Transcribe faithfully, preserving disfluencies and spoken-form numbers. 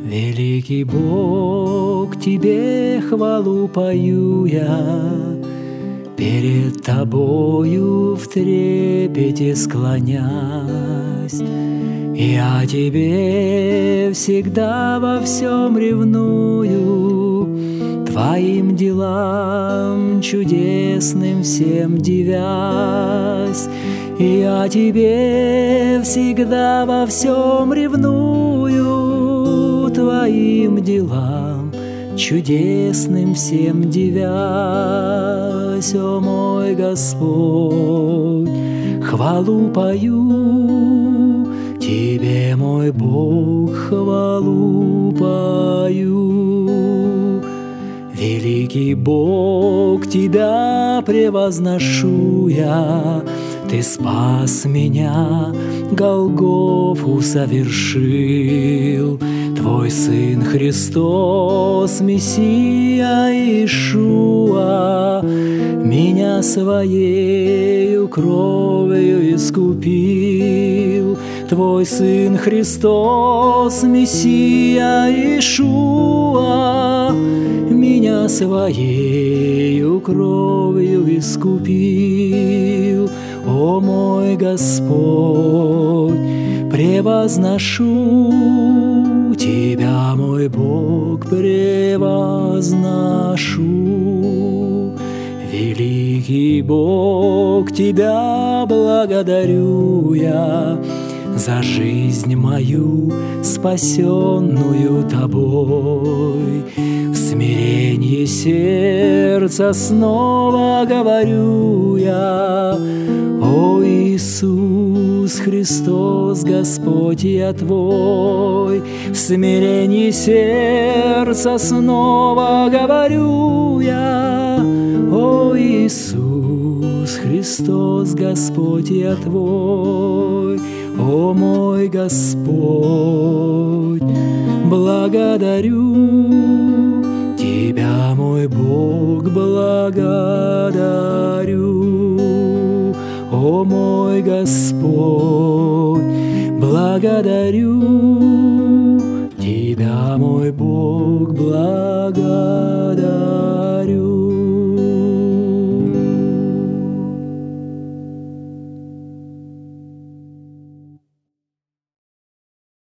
Великий Бог, Тебе хвалу пою я, перед Тобою в трепете склонясь. Я Тебе всегда во всем ревную, Твоим делам чудесным всем дивясь. Я Тебе всегда во всем ревную, Твоим делам чудесным всем дивясь. О мой Господь, хвалу пою Тебе, мой Бог, хвалу пою. Великий Бог, Тебя превозношу я, Ты спас меня, Голгофу совершил. Твой Сын Христос, Мессия Иешуа, меня Своею кровью искупил. Твой Сын Христос, Мессия Иешуа, меня Своею кровью искупил. О мой Господь, превозношу Тебя, мой Бог, превозношу. Великий Бог, Тебя благодарю я за жизнь мою, спасенную Тобой. В смирении сердца снова говорю я: о Иисус Христос, Господь я Твой. В смирении сердца снова говорю я: о Иисус Христос, Господь я Твой. О мой Господь, благодарю Тебя, мой Бог, благодарю. О мой Господь, благодарю Тебя, мой Бог, благодарю.